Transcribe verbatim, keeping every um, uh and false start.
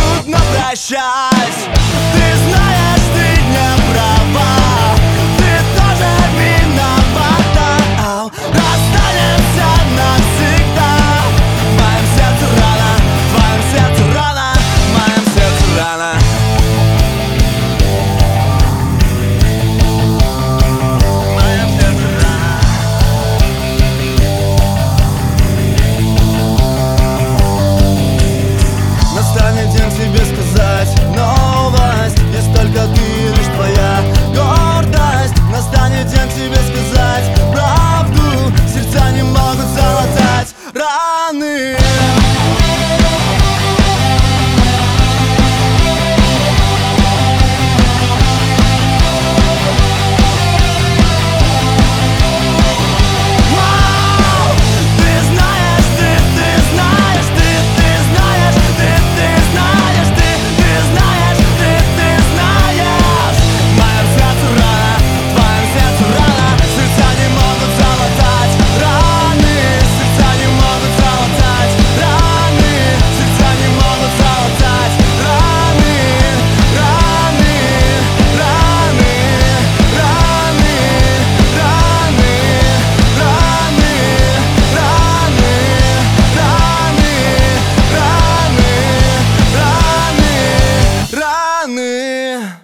трудно прощать. Ты знаешь, ты не права, ты тоже виновата. Ау, расстанемся навсегда. В моем сердце рана, в твоем сердце рана, в моем сердце рана. Настанет день тебе сказать новость, есть только ты, лишь твоя гордость. Настанет день тебе сказать правду, сердца не могут залатать раны. Раны.